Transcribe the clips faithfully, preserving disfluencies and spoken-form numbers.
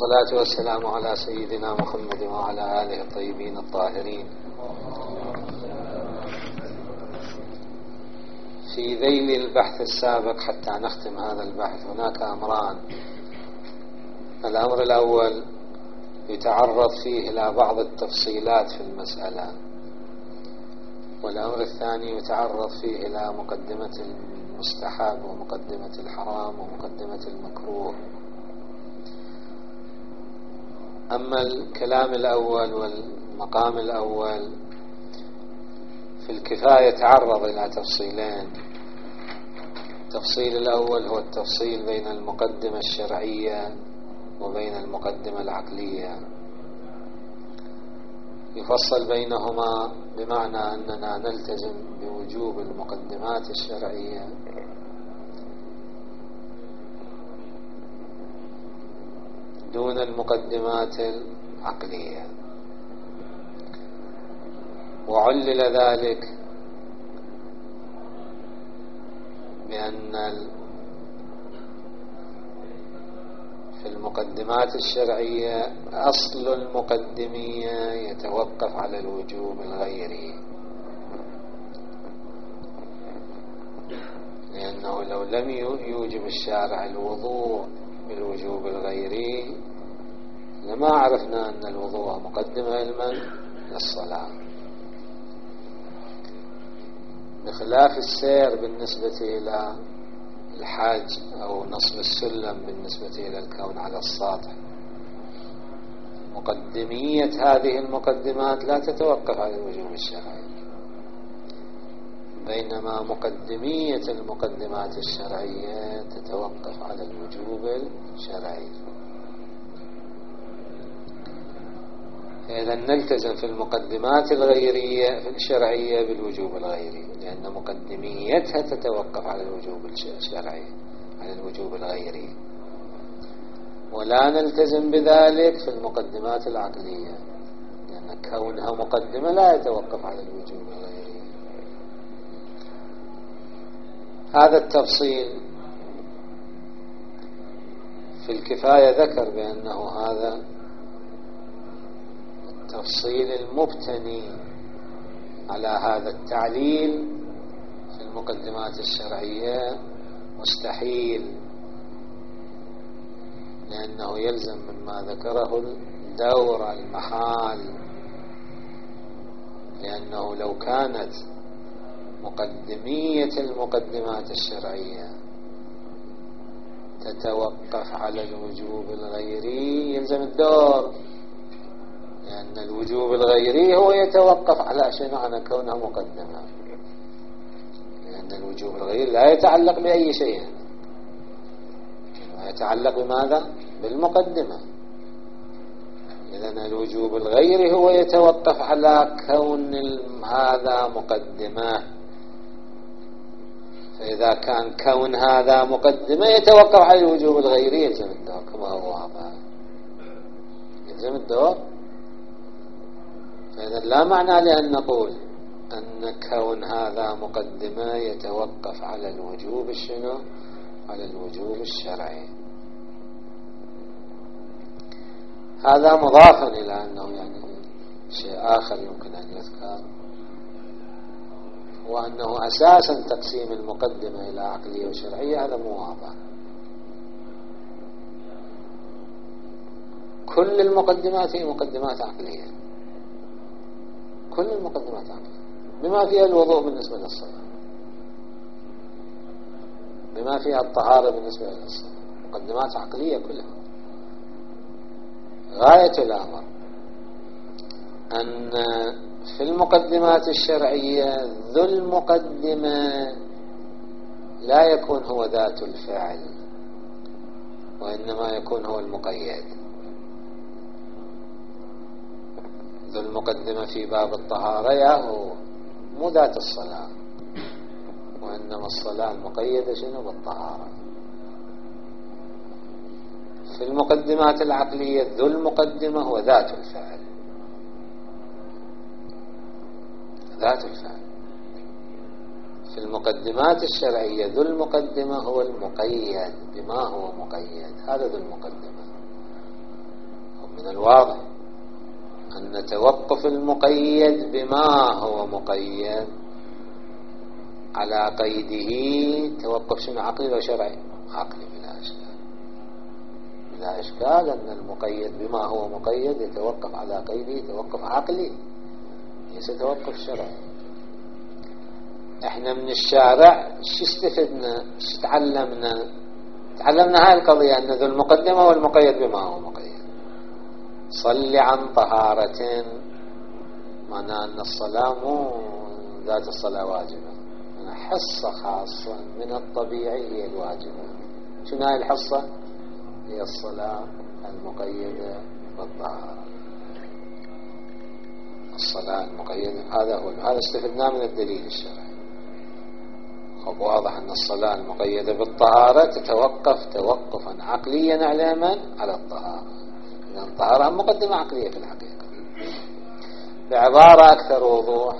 والصلاة والسلام على سيدنا محمد وعلى آله الطيبين الطاهرين. في ذيل البحث السابق حتى نختم هذا البحث هناك أمران. الأمر الأول يتعرض فيه إلى بعض التفصيلات في المسألة، والأمر الثاني يتعرض فيه إلى مقدمة المستحب ومقدمة الحرام ومقدمة المكروه. أما الكلام الأول والمقام الأول في الكفاية يتعرض إلى تفصيلين. التفصيل الأول هو التفصيل بين المقدمة الشرعية وبين المقدمة العقلية. يفصل بينهما بمعنى أننا نلتزم بوجوب المقدمات الشرعية دون المقدمات العقلية، وعلل ذلك بأن في المقدمات الشرعية أصل المقدمية يتوقف على الوجوب الغيري، لأنه لو لم يوجب الشارع الوضوء بالوجوب الغيري لما عرفنا أن الوضوء مقدمة علما للصلاة، بخلاف السير بالنسبة إلى الحاج أو نصب السلم بالنسبة إلى الكون على السطح. مقدمية هذه المقدمات لا تتوقف على الوجوب الشرعي، بينما مقدمية المقدمات الشرعية تتوقف على الوجوب الشرعي. إذا نلتزم في المقدمات الغيرية في الشرعية بالوجوب الغيري، لأن مقدميتها تتوقف على الوجوب الشرعي على الوجوب الغيري، ولا نلتزم بذلك في المقدمات العقلية، لأن كونها مقدمة لا يتوقف على الوجوب الغيري. هذا التفصيل في الكفاية ذكر بأنه هذا التفصيل المبتني على هذا التعليل في المقدمات الشرعية مستحيل، لأنه يلزم مما ذكره الدور المحال، لأنه لو كانت مقدمية المقدمات الشرعية تتوقف على الوجوب الغيري يلزم الدور، لأن الوجوب الغيري هو يتوقف على شيء معنى كونها مقدمة، لأن الوجوب الغيري لا يتعلق بأي شيء، يتعلق بماذا؟ بالمقدمة. إذن الوجوب الغيري هو يتوقف على كون هذا مقدمة، فإذا كان كون هذا مقدمة يتوقف على الوجوب الغيري يلزم الدور كما هو واضح، يلزم الدور. فإذا لا معنى لأن نقول أن كون هذا مقدمة يتوقف على الوجوب الشنو؟ على الوجوب الشرعي. هذا مضافا إلى أنه يعني شيء آخر يمكن أن يذكر، وأنه أساسا تقسيم المقدمة إلى عقلية وشرعية هذا مو واضح. كل المقدمات هي مقدمات عقلية، كل المقدمات عقلية، بما فيها الوضوء بالنسبة للصلاة، بما فيها الطهارة بالنسبة للصلاة، مقدمات عقلية كلها. غاية الأمر أن في المقدمات الشرعية ذو المقدمة لا يكون هو ذات الفعل، وإنما يكون هو المقيد. ذو المقدمة في باب الطهارة يا هو مو ذات الصلاة، وإنما الصلاة المقيدة شنو؟ بالطهارة. في المقدمات العقلية ذو المقدمة هو ذات الفعل، ذات الفعل. في المقدمات الشرعية ذو المقدمة هو المقيد بما هو مقيد، هذا ذو المقدمة. من الواضح أن توقف المقيد بما هو مقيد على قيده توقف شنو عقلي وشرعي؟ عقلي بلا إشكال، بلا إشكال أن المقيد بما هو مقيد يتوقف على قيده توقف عقلي ليس توقف شرعي. احنا من الشارع شو استفدنا؟ شو تعلمنا؟ تعلمنا هاي القضية أن ذو المقدمة والمقيد بما هو مقيد. صل عن طهارة، معنى أن الصلاة مو ذات الصلاة واجبة، أنا حصة خاصة من الطبيعي هي الواجبة. شنو هاي الحصة؟ هي الصلاة المقيدة بالطهارة، الصلاة المقيدة. هذا هو هذا استفدناه من الدليل الشرعي. خب واضح أن الصلاة المقيدة بالطهارة تتوقف توقفا عقليا على من؟ على الطهارة. لأن الطهارة مقدمة عقلية في الحقيقة. بعبارة أكثر وضوح،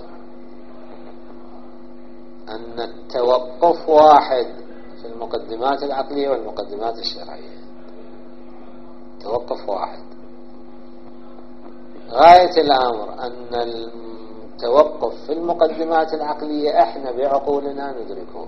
أن التوقف واحد في المقدمات العقلية والمقدمات الشرعية، توقف واحد. غاية الأمر أن التوقف في المقدمات العقلية احنا بعقولنا ندركه،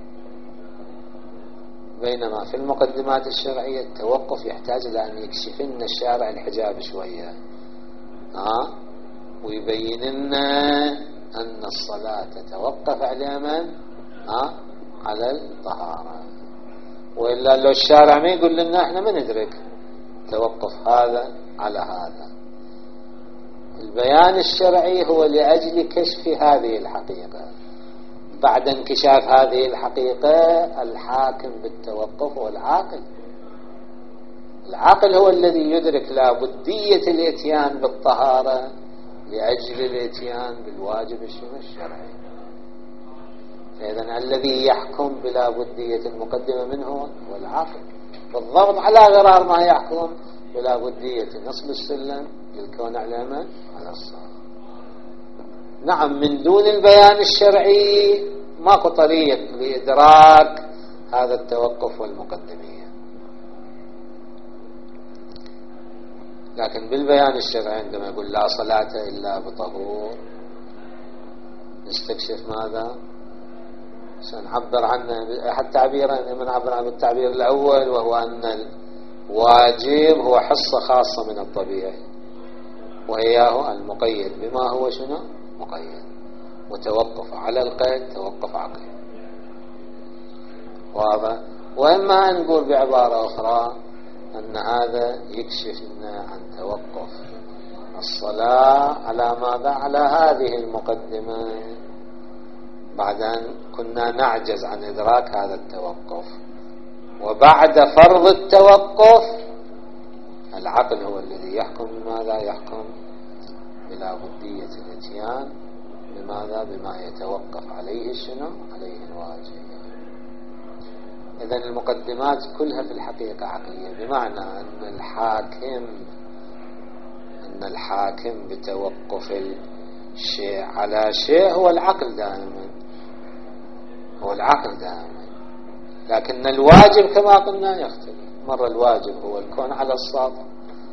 بينما في المقدمات الشرعية التوقف يحتاج إلى أن يكشف لنا الشارع الحجاب شوية ها ويبين لنا أن الصلاة تتوقف على من؟ ها على الطهارة. وإلا لو الشارع ما يقول لنا احنا ما ندرك توقف هذا على هذا. البيان الشرعي هو لأجل كشف هذه الحقيقة. بعد انكشاف هذه الحقيقة الحاكم بالتوقف هو العاقل. العاقل هو الذي يدرك لابدية الاتيان بالطهارة لأجل الاتيان بالواجب الشرعي. فإذن الذي يحكم بلابدية المقدمة منه هو العاقل، بالضبط على غرار ما يحكم بلابدية نصب السلم للكون على من؟ على الصلاة. نعم، من دون البيان الشرعي ماكو طريق لإدراك هذا التوقف والمقدمية، لكن بالبيان الشرعي عندما يقول لا صلاة إلا بطهور نستكشف ماذا؟ سنعبر عنه أحد تعبيرين، من عبر عن التعبير الأول وهو أن الواجب هو حصة خاصة من الطبيعي وإياه المقيد بما هو شنو؟ مقيد، وتوقف على القيد توقف عقلي. واضح؟ وإما أن نقول بعبارة أخرى أن هذا يكشف لنا عن توقف الصلاة على ماذا؟ على هذه المقدمة، بعد أن كنا نعجز عن إدراك هذا التوقف، وبعد فرض التوقف العقل هو الذي يحكم بماذا؟ يحكم بلا بدية الاتيان بماذا؟ بما يتوقف عليه شنو؟ عليه الواجب. إذن المقدمات كلها في الحقيقة عقلية، بمعنى أن الحاكم أن الحاكم بتوقف الشيء على شيء هو العقل دائما، هو العقل دائما. لكن الواجب كما قلنا يختلف. مرة الواجب هو الكون على السطح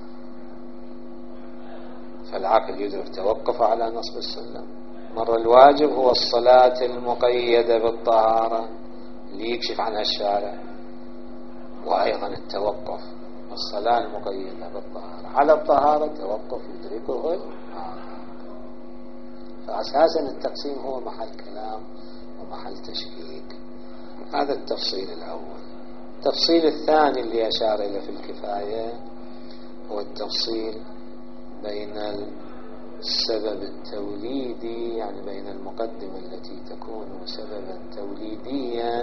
فالعقل يدرك توقف على نصب السلم. مرة الواجب هو الصلاة المقيدة بالطهارة ليكشف عنها الشارع، وأيضا التوقف الصلاة المقيدة بالطهارة على الطهارة توقف يدركه العقل. فأساسا التقسيم هو محل كلام ومحل تشكيك. هذا التفصيل الأول. التفصيل الثاني اللي أشار إليه في الكفاية هو التفصيل بين السبب التوليدي، يعني بين المقدمة التي تكون سببا توليديا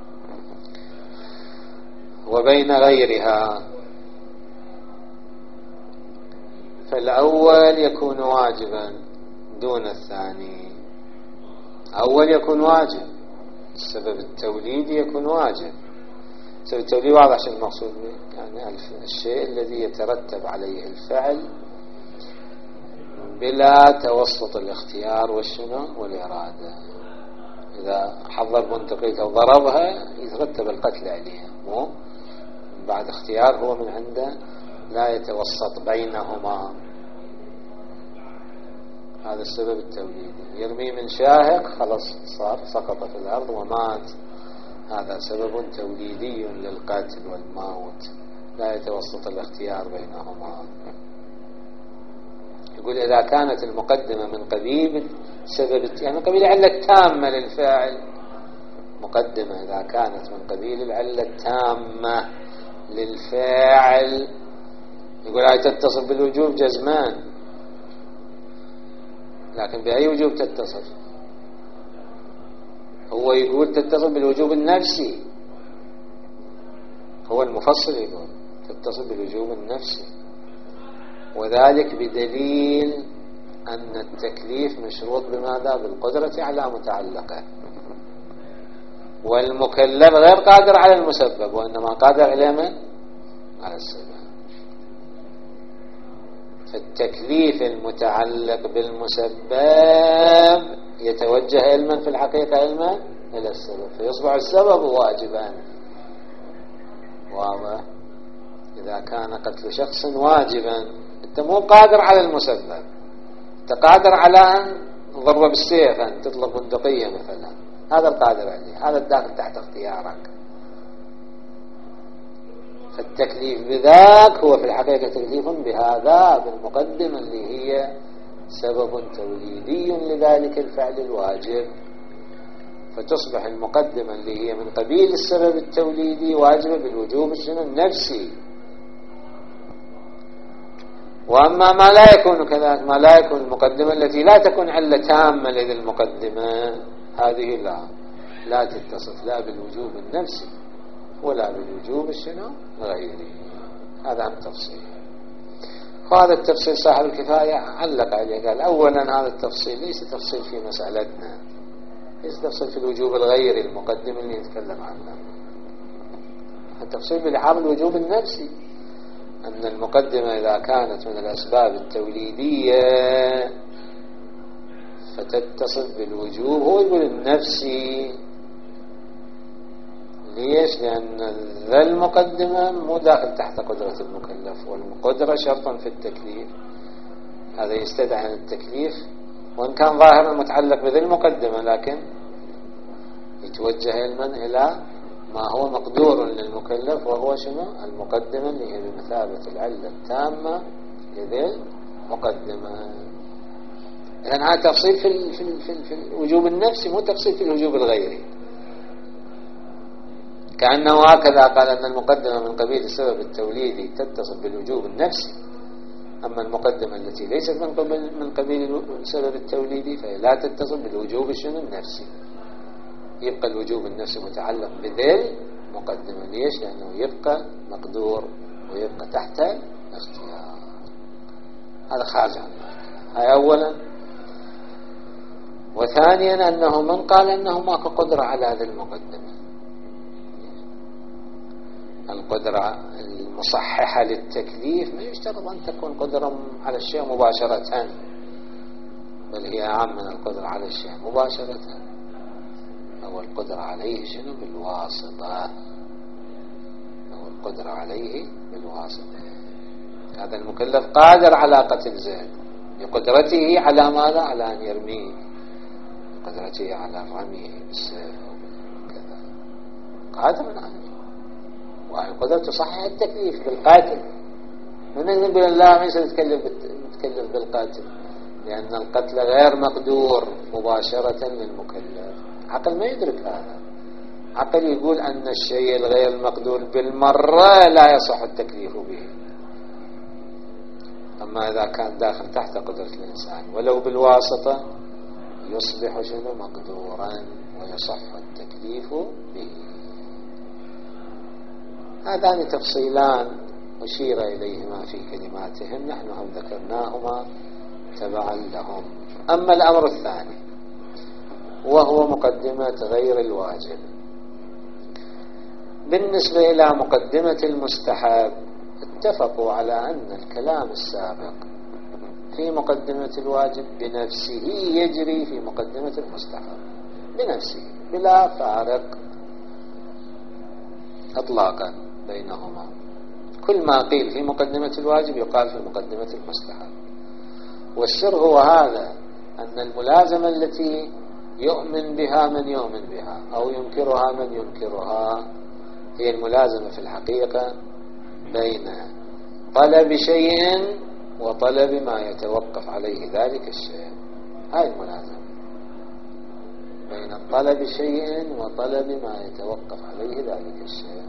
وبين غيرها. فالأول يكون واجبا دون الثاني. أول يكون واجب، السبب التوليدي يكون واجب. السبب التوليدي واضح شو المقصود به، يعني الشيء الذي يترتب عليه الفعل بلا توسط الاختيار والشنو والإرادة. إذا حضر بندقيته وضربها يترتب القتل عليها، مو بعد اختيار هو من عنده لا يتوسط بينهما. هذا السبب التوليدي. يرمي من شاهق خلص صار سقط في الأرض ومات، هذا سبب توليدي للقتل والموت، لا يتوسط الاختيار بينهما. يقول إذا كانت المقدمة من قبيل سبب يعني من قبيل العلة التامة للفاعل، مقدمة إذا كانت من قبيل العلة التامة للفاعل، يقول هاي تتصل بالوجوب جزمان، لكن بأي وجوب تتصل؟ هو يقول تتصل بالوجوب النفسي، هو المفصل يقول تتصل بالوجوب النفسي، وذلك بدليل أن التكليف مشروط بماذا؟ بالقدرة على متعلقه، والمكلف غير قادر على المسبب وإنما قادر على من؟ على السبب. فالتكليف المتعلق بالمسبب يتوجه علما في الحقيقة علما إلى السبب، فيصبح السبب واجبا. واضح؟ إذا كان قتل شخص واجبا، أنت مو قادر على المسبب، أنت قادر على أن ضرب بالسيف، أن تطلق بندقية مثلا، هذا القادر عليه، هذا الداخل تحت اختيارك. فالتكليف بذاك هو في الحقيقة تكليف بهذا بالمقدمة اللي هي سبب توليدي لذلك الفعل الواجب، فتصبح المقدمة اللي هي من قبيل السبب التوليدي واجبة بالوجوب النفسي. وأما ما لا يكون كذلك، ما لا يكون المقدمة التي لا تكون علة تامة لذي المقدمة، هذه لا لا تتصف لا بالوجوب النفسي ولا بالوجوب الشنو غيره. هذا عن تفصيل، وهذا التفصيل صاحب الكفاية علق عليه، قال أولا هذا التفصيل ليس تفصيل في مسألتنا، ليس تفصيل في الوجوب الغيري المقدم اللي يتكلم عنه، التفصيل بلحاظ الوجوب النفسي، أن المقدمة إذا كانت من الأسباب التوليدية فتتصل بالوجوب، هو يقول النفسي. ليش؟ لأن ذا المقدمة مو داخل تحت قدرة المكلف، والقدرة شرطا في التكليف، هذا يستدعي عن التكليف وإن كان ظاهرا متعلق بذي المقدمة، لكن يتوجه علما إلى ما هو مقدور للمكلف، وهو شنو؟ المقدمة اللي هي بمثابة العلة التامة لذي المقدمة. إذن هذا تفصيل في, ال في, ال في, ال في الوجوب النفسي، مو تفصيل في الوجوب الغيري. كأنه هكذا قال أن المقدمة من قبيل السبب التوليدي تتصل بالوجوب النفسي، أما المقدمة التي ليست من قبيل من قبيل السبب التوليدي فهي لا تتصل بالوجوب الشنو النفسي. يبقى الوجوب النفسي متعلق بذيل مقدمة. ليش؟ لأنه يبقى مقدور ويبقى تحت اختيار. هذا خارج عنه. هاي أولا. وثانيا أنه من قال أنه ماكو قدرة على هذه المقدمة، القدرة المصححة للتكليف ما يشترط أن تكون قدرة على الشيء مباشرة، بل هي أعم من القدرة على الشيء مباشرة، أو القدرة عليه شنو؟ بالواسطة، أو القدرة عليه بالواسطة. هذا المكلف قادر على قتل زيد بقدرته على ماذا؟ على أن يرميه، قدرته على رميه بالسيف وكذا، قادر عليه، وهي قدرة تصحح التكليف بالقاتل. من نقول لا ما يصير يتكلف يتكلف بالقاتل، لأن القتل غير مقدور مباشرة للمكلف، عقل ما يدرك هذا، عقل يقول أن الشيء الغير المقدور بالمرة لا يصح التكليف به. أما إذا كان داخل تحت قدرة الإنسان ولو بالواسطة يصبح شنو؟ مقدورا ويصح التكليف به. هذان تفصيلان أشير إليهما في كلماتهم، نحن هم ذكرناهما تبعا لهم. أما الأمر الثاني وهو مقدمة غير الواجب، بالنسبة إلى مقدمة المستحب اتفقوا على أن الكلام السابق في مقدمة الواجب بنفسه يجري في مقدمة المستحب بنفسه بلا فارق إطلاقا بينهما. كل ما قيل في مقدمة الواجب يقال في مقدمة المستحب. والسر هو هذا، أن الملازمة التي يؤمن بها من يؤمن بها أو ينكرها من ينكرها هي الملازمة في الحقيقة بين طلب شيء وطلب ما يتوقف عليه ذلك الشيء. هاي الملازمة بين طلب شيء وطلب ما يتوقف عليه ذلك الشيء.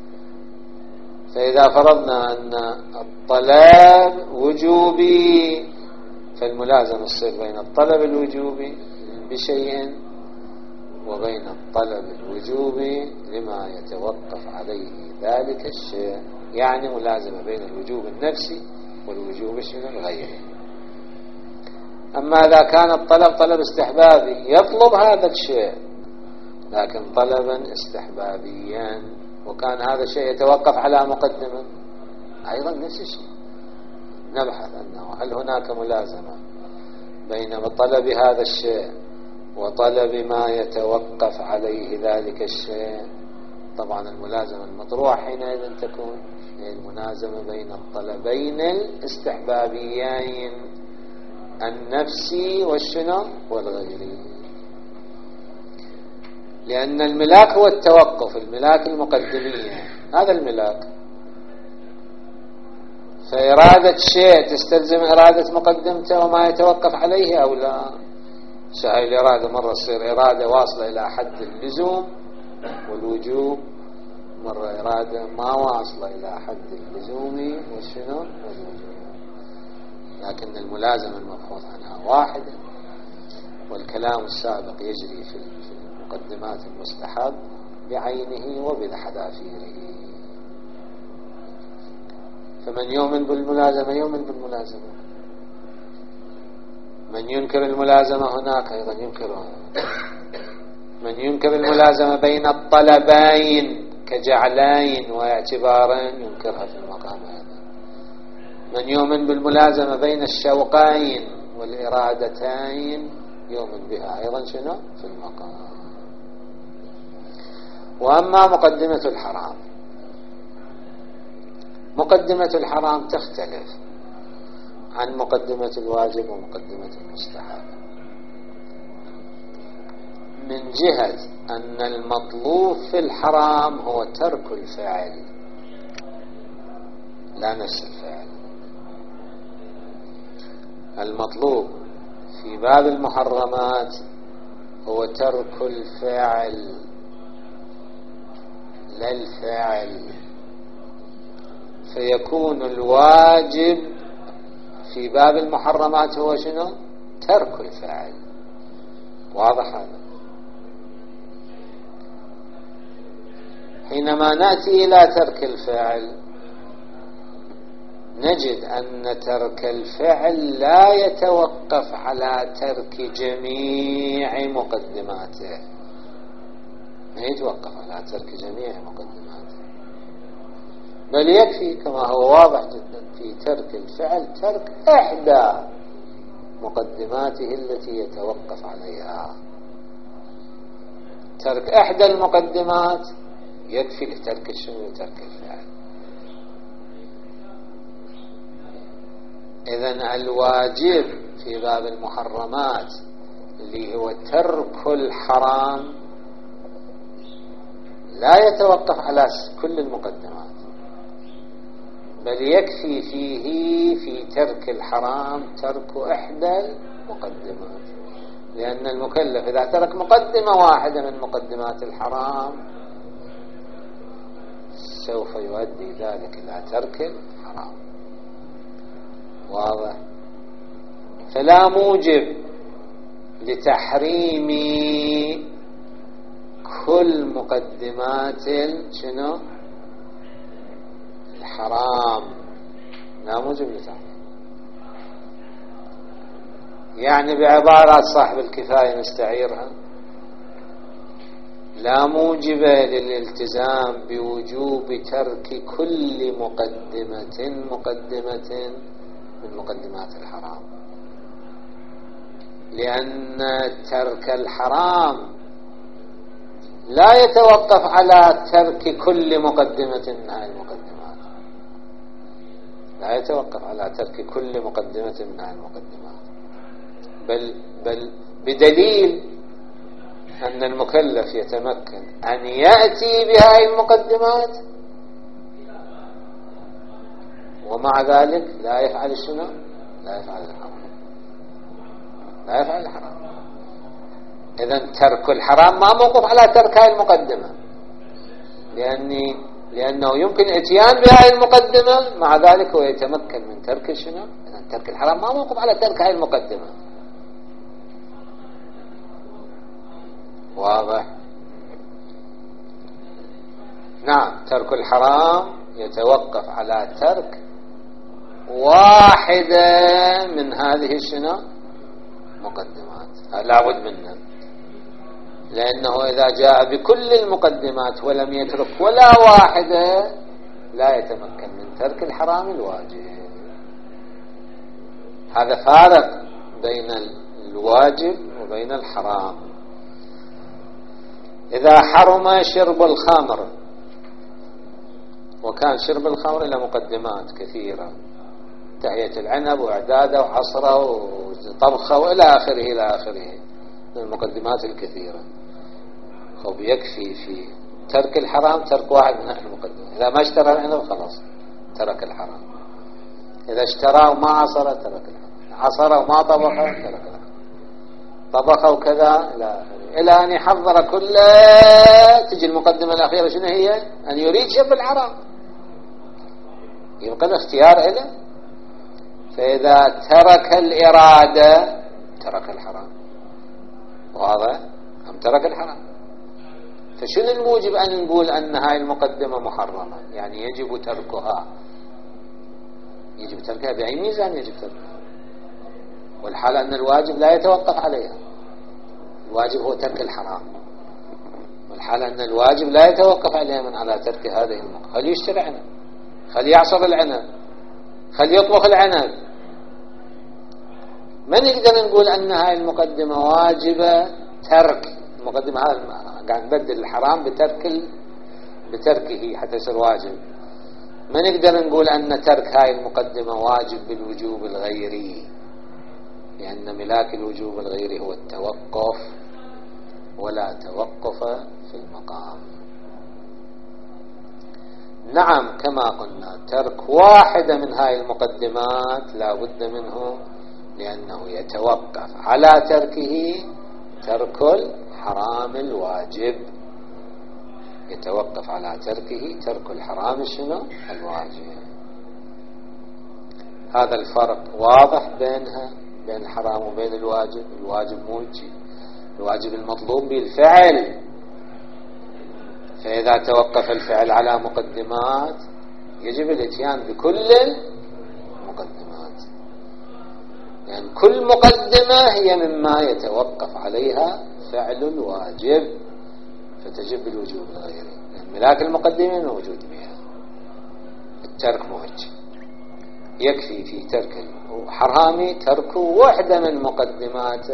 فإذا فرضنا أن الطلب وجوبي فالملازمة تصير بين الطلب الوجوبي بشيء وبين الطلب الوجوبي لما يتوقف عليه ذلك الشيء، يعني ملازمة بين الوجوب النفسي والوجوب الغيري. أما إذا كان الطلب طلب استحبابي يطلب هذا الشيء لكن طلبا استحبابيا وكان هذا الشيء يتوقف على مقدمة، أيضا نفس الشيء نبحث أنه هل هناك ملازمة بين طلب هذا الشيء وطلب ما يتوقف عليه ذلك الشيء. طبعا الملازمة المطروحة حينئذ تكون الملازمة بين الطلبين الاستحبابيين النفسي والشنو والغيري، لأن الملاك هو التوقف، الملاك المقدمية هذا الملاك. فإرادة شيء تستلزم إرادة مقدمته وما يتوقف عليه أو لا. هاي الإرادة مرة تصير إرادة واصلة إلى حد اللزوم والوجوب، مرة إرادة ما واصلة إلى حد اللزوم والشنو والوجوب، لكن الملازمة المبحوث عنها واحدة. والكلام السابق يجري في مقدمات المستحب بعينه وبالحذافيره. فمن يؤمن بالملازمة يؤمن بالملازمة، من ينكر الملازمة هناك أيضا ينكرها. من ينكر الملازمة بين الطلبين كجعلين واعتبارين ينكرها في المقام هذا. من يؤمن بالملازمة بين الشوقين والإرادتين يؤمن بها أيضا شنو في المقام. وأما مقدمة الحرام، مقدمة الحرام تختلف عن مقدمة الواجب ومقدمة المستحب من جهة أن المطلوب في الحرام هو ترك الفعل لا نفس الفعل. المطلوب في باب المحرمات هو ترك الفعل لا الفعل، فيكون الواجب في باب المحرمات هو شنو؟ ترك الفعل. واضح هذا؟ حينما نأتي إلى ترك الفعل نجد أن ترك الفعل لا يتوقف على ترك جميع مقدماته، ما يتوقف على ترك جميع مقدماته، بل يكفي كما هو واضح جدا في ترك الفعل ترك إحدى مقدماته التي يتوقف عليها. ترك إحدى المقدمات يكفي لترك الشنو ترك الفعل. إذن الواجب في باب المحرمات اللي هو ترك الحرام لا يتوقف على كل المقدمات، بل يكفي فيه في ترك الحرام ترك إحدى المقدمات، لأن المكلف إذا ترك مقدمة واحدة من مقدمات الحرام سوف يؤدي ذلك إلى ترك الحرام. واضح؟ فلا موجب لتحريم كل مقدمات شنو الحرام، لا موجب لتحريم. يعني بعبارات صاحب الكفاية نستعيرها، لا موجب للالتزام بوجوب ترك كل مقدمة مقدمة من مقدمات الحرام، لأن ترك الحرام لا يتوقف على ترك كل مقدمة من هذه المقدمات، لا يتوقف على ترك كل مقدمة من هذه المقدمات، بل, بل بدليل أن المكلف يتمكن أن يأتي بهذه المقدمات ومع ذلك لا يفعل الشنو؟ لا يفعل الحرام، لا يفعل الحرام. إذن ترك الحرام ما موقف على ترك هذه المقدمة، لأني لأنه يمكن اتيان بهذه المقدمة مع ذلك هو يتمكن من ترك الشنو؟ إذن ترك الحرام ما موقف على ترك هذه المقدمة. واضح؟ نعم، ترك الحرام يتوقف على ترك واحدة من هذه الشنو؟ مقدمات، لا بد منها، لأنه إذا جاء بكل المقدمات ولم يترك ولا واحدة لا يتمكن من ترك الحرام الواجب. هذا فارق بين الواجب وبين الحرام. إذا حرم شرب الخمر، وكان شرب الخمر له مقدمات كثيرة، تهيئة العنب وإعداده وعصره وطبخه وإلى آخره إلى آخره من المقدمات الكثيرة، وبيكفي في ترك الحرام ترك واحد من هذه المقدمات. إذا ما اشترى العنب خلاص ترك الحرام، إذا اشتراه وما عصره ترك الحرام، عصره وما طبخه ترك الحرام، طبخه وكذا إلى آخره، إلى أن يحضر كله. تجي المقدمة الأخيرة شنو هي؟ أن يريد شرب الحرام، يبقى الاختيار إله. فإذا ترك الإرادة ترك الحرام، واضح؟ أم ترك الحرام. فشنو الموجب أن نقول أن هاي المقدمة محرمة؟ يعني يجب تركها، يجب تركها بأي ميزان يجب تركها؟ والحال أن الواجب لا يتوقف عليها، الواجب هو ترك الحرام، والحال أن الواجب لا يتوقف عليها من على ترك هذه المقدمة. خلي يشتري عنب، خلي يعصر العنب، خلي يطبخ العنب، ما نقدر نقول أن هاي المقدمة واجبة ترك المقدمة. هذا قاعد نبدل الحرام بترك ال... بتركه حتى يصير واجب. ما نقدر نقول أن ترك هاي المقدمة واجب بالوجوب الغيري، لأن ملاك الوجوب الغيري هو التوقف، ولا توقف في المقام. نعم، كما قلنا ترك واحدة من هاي المقدمات لا بد منه، لأنه يتوقف على تركه ترك الحرام الواجب، يتوقف على تركه ترك الحرام شنو؟ الواجب. هذا الفرق واضح بينها، بين الحرام وبين الواجب. الواجب موجب، الواجب المطلوب بالفعل، فإذا توقف الفعل على مقدمات يجب الاتيان بكل المقدمات، يعني كل مقدمة هي مما يتوقف عليها فعل الواجب، فتجب الوجوب الغيري، يعني ملاك المقدمة موجود بها. الترك موجب، يكفي في ترك الحرام ترك واحدة من مقدمات.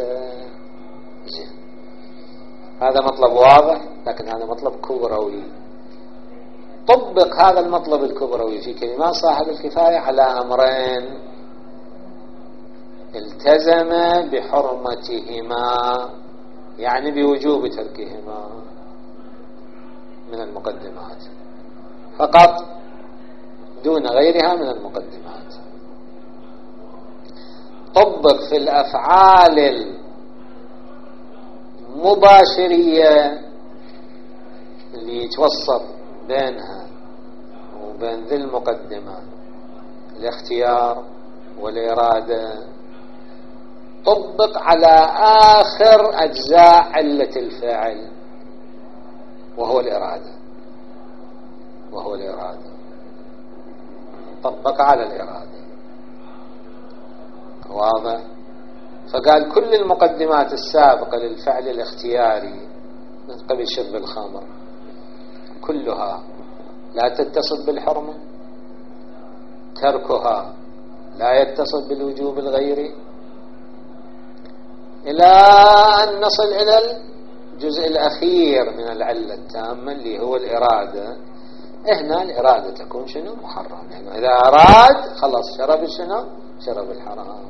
هذا مطلب واضح، لكن هذا مطلب كبروي. طبق هذا المطلب الكبروي في كلمات صاحب الكفاية على أمرين: التزم بحرمتهما، يعني بوجوب تركهما من المقدمات فقط دون غيرها من المقدمات. طبق في الأفعال المباشرية اللي يتوسط بينها وبين ذي المقدمة، الاختيار والإرادة، طبق على آخر أجزاء علة الفعل وهو الإرادة، وهو الإرادة طبق على الإرادة. واضح؟ فقال كل المقدمات السابقة للفعل الاختياري من قبل شرب الخمر كلها لا تتصل بالحرمة، تركها لا يتصل بالوجوب الغيري، إلى أن نصل إلى الجزء الأخير من العلة التامة اللي هو الإرادة. هنا الإرادة تكون شنو؟ محرم، يعني إذا أراد خلص شرب شنو؟ شرب الحرام.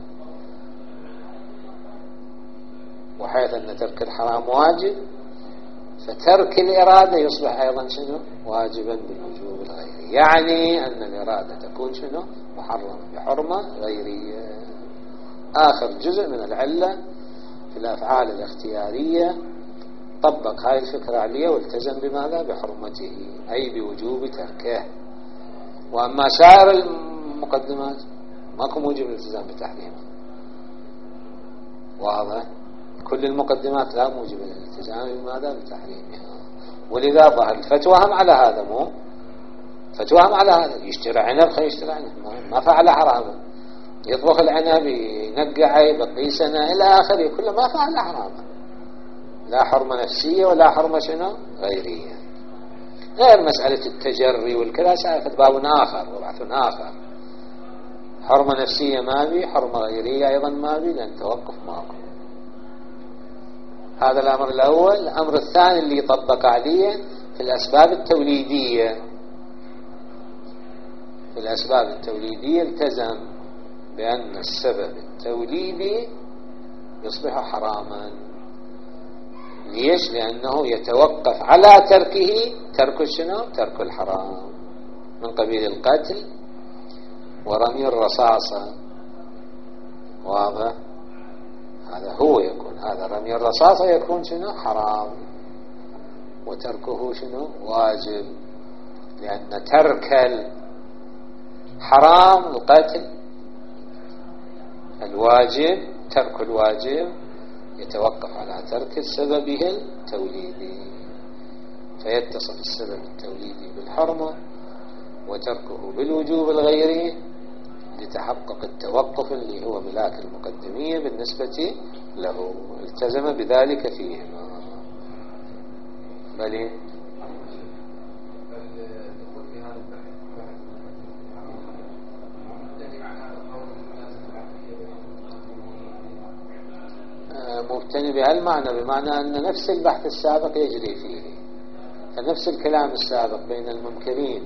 وحيث أن ترك الحرام واجب، فترك الإرادة يصبح أيضا شنو؟ واجبا بالوجوب الغيري، يعني أن الإرادة تكون شنو؟ محرمة بحرمة غيرية. آخر جزء من العلة في الأفعال الاختيارية طبق هاي الفكرة عليه والتزم بماذا؟ بحرمته، أي بوجوب تركه. وأما سائر المقدمات ماكو موجب الالتزام بتحريمها، واضح؟ كل المقدمات لا موجب الالتزام بماذا؟ بتحريمها. ولذا ظهر الفتوى هم على هذا، مو فتوى هم على هذا، يشتري عنب خي يشتري عنب، ما فعل حراما، يطبخ العنب ينقع يبقي سنة إلى آخره، كله ما فعل حراما، لا حرمة نفسية ولا حرمة شنو؟ غيرية. غير مسألة التجري والكلا سالفة باب آخر وبحث آخر. حرمة نفسية ما بي، حرمة غيرية أيضا ما بي، لأن توقف ماكو. هذا الأمر الأول. الأمر الثاني اللي يطبق عليه في الأسباب التوليدية. في الأسباب التوليدية التزم بأن السبب التوليدي يصبح حراما. ليش؟ لأنه يتوقف على تركه ترك شنو؟ ترك الحرام، من قبيل القتل ورمي الرصاصة. واضح؟ هذا هو يكون، هذا رمي الرصاصة يكون شنو؟ حرام، وتركه شنو؟ واجب، لأن ترك الحرام القتل، الواجب ترك الواجب يتوقف على ترك سببه التوليدي، فيتصف السبب التوليدي بالحرمة وتركه بالوجوب الغيري لتحقق التوقف اللي هو ملاك المقدمية بالنسبة له، التزم بذلك فيهما. بل مبتني بهالمعنى، بمعنى أن نفس البحث السابق يجري فيه، فنفس الكلام السابق بين المنكرين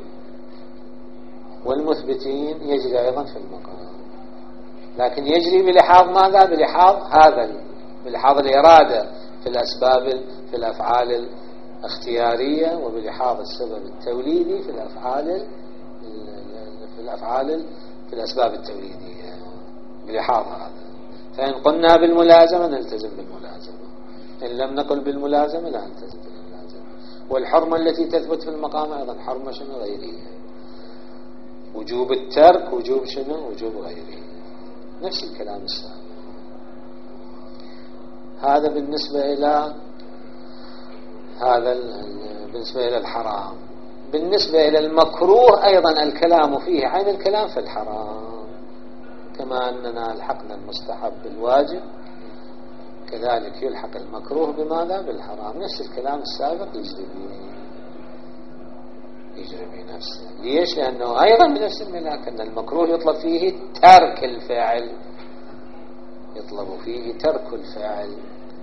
والمثبتين يجري أيضا في المقام، لكن يجري بلحاظ ماذا؟ بلحاظ هذا، بلحاظ الإرادة في الأسباب في الأفعال الاختيارية، وبلحاظ السبب التوليدي في الأفعال في الأفعال في الأسباب التوليدية، بلحاظ هذا. فإن قلنا بالملازمة نلتزم بالملازمة، إن لم نقل بالملازمة لا نلتزم بالملازمة. والحرمة التي تثبت في المقام أيضا حرمة شنو؟ غيرية. وجوب الترك وجوب شنو؟ وجوب غيري، نفس الكلام السابق. هذا بالنسبة إلى هذا بالنسبة إلى الحرام. بالنسبة إلى المكروه أيضا الكلام فيه عين الكلام في الحرام، كما أننا الحقنا المستحب بالواجب كذلك يلحق المكروه بماذا؟ بالحرام. نفس الكلام السابق يجري به يجري به نفسه. ليش؟ لأنه أيضا بنفس الملاك أن المكروه يطلب فيه ترك الفعل، يطلب فيه ترك الفعل.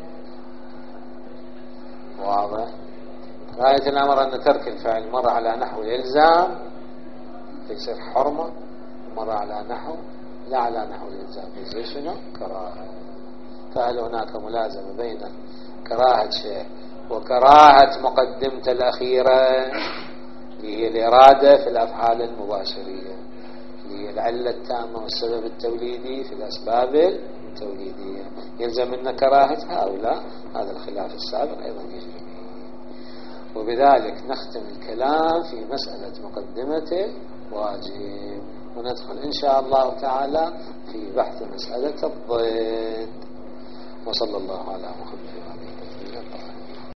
واضح؟ غاية الأمر أن ترك الفعل مرة على نحو الإلزام فيصير حرمة، مرة على نحو لا على نحو الإلزام فيصير شنو؟ كراهة. فهل هناك ملازمة بين كراهة شيء وكراهة مقدمة الأخيرة اللي هي الإرادة في الأفعال المباشرية، اللي هي العلة التامة والسبب التوليدي في الأسباب التوليدية، يلزم منا كراهتها أو لا؟ هذا الخلاف السابق أيضا يجري. وبذلك نختم الكلام في مسألة مقدمة واجب، وندخل إن شاء الله تعالى في بحث مسألة الضد. وصلى الله على محمد وعلى